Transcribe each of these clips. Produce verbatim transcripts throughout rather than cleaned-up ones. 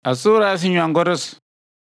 Asura sinyangoros.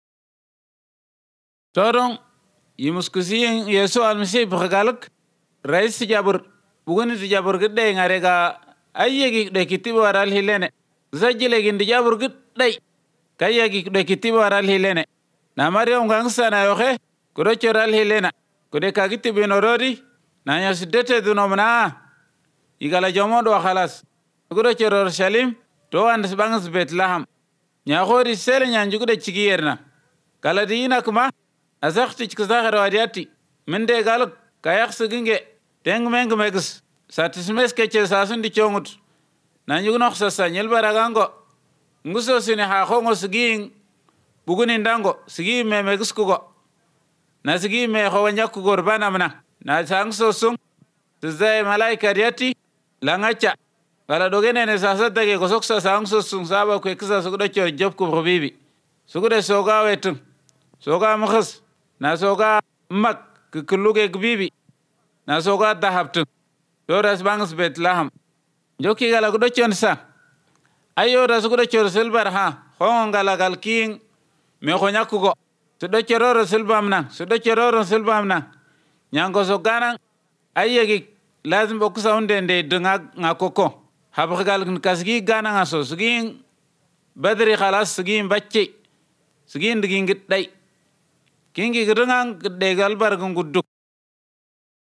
Todong yimuskusiyen Yesu almasi bhagalak rais jabur bugun jabur gidde ngarega ayyegi de kitibo waral hilene zajile gindi jabur gidde kayegi de kitibo waral hilene na mariam gangsa na yohe kudo choral hilena kude kagiti binorodi na nyasidete dunomna igala jomodo khalas kudo choror shalim to and bangs betlaham nya khori sele nyanjugo de chigierna kala diina kuma azakti chikzaghara wadiati mende galuk kayak siginge teng meng megs satismes keche sasun di chongut na nyugno khsasa nyelbaragango nguso sine ha khongo siging buguni ndango sigi me megs kugo na sigi me khawanya kugo bana mana na sangso sung tizay malaika diati langacha kala dogene ne sasa dage ko soksa sangso sung saba ko eksa sugudo chor job ko bibi sugudo soga wetum soga makhas na soga mak kuluge gbibi na soga dahabtu doras bangs betlaham joki gala gudo chonsa ayo ras gudo chor silbar ha khongala gal king me khonya kugo to do chororo silbam na so do chororo silbam na nyango so ganan ayegi lazim okusa unde nde dunga ngakoko habgal kasgi ganan aso sugin badri khalas sugin bacci sugin digin gidai kingi gedungang gede galbar guduk